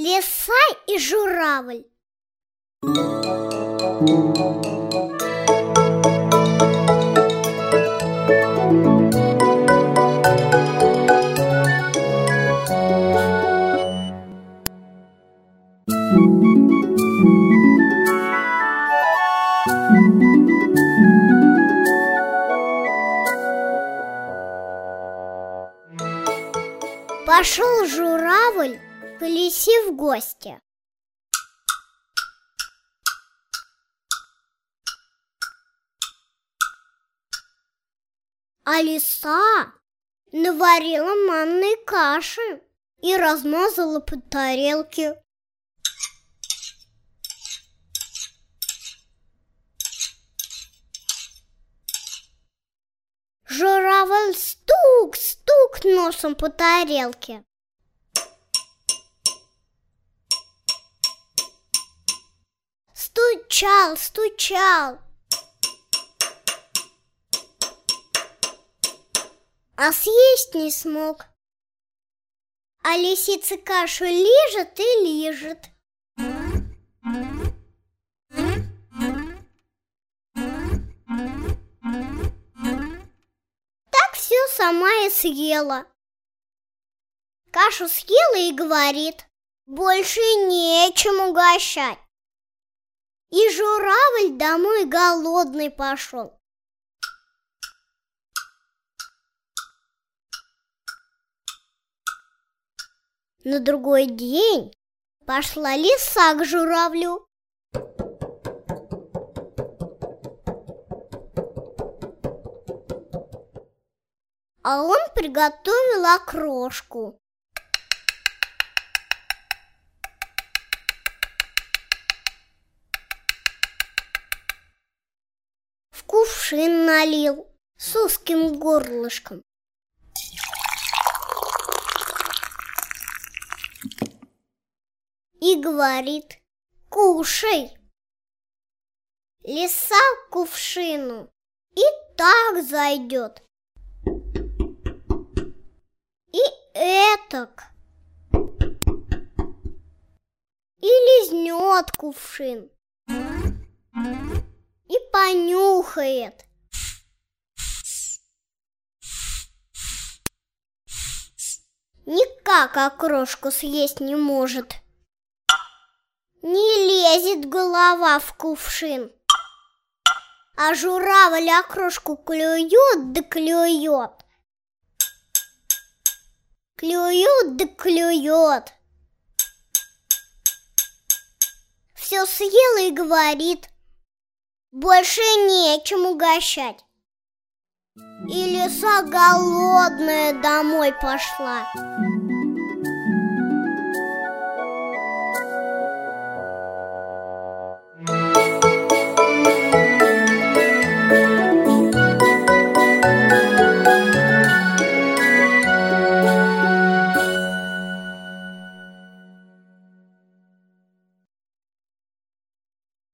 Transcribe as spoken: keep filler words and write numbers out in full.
Лиса и журавль. Пошел журавль к лисе в гости. А лиса наварила манной каши и размазала по тарелке. Журавль стук-стук носом по тарелке. Стучал, стучал. А съесть не смог. А лисица кашу лижет и лижет. Так все сама и съела. Кашу съела и говорит: больше нечем угощать. И журавль домой голодный пошел. На другой день пошла лиса к журавлю. А он приготовил окрошку. В кувшин налил с узким горлышком. И говорит: кушай. Лиса к кувшину и так зайдет, и этак, и лизнет кувшин, и понюхает. Никак окрошку съесть не может. Не лезет голова в кувшин. А журавль окрошку клюет да клюет. Клюет да клюет. Все съела и говорит: больше нечем угощать. И лиса голодная домой пошла.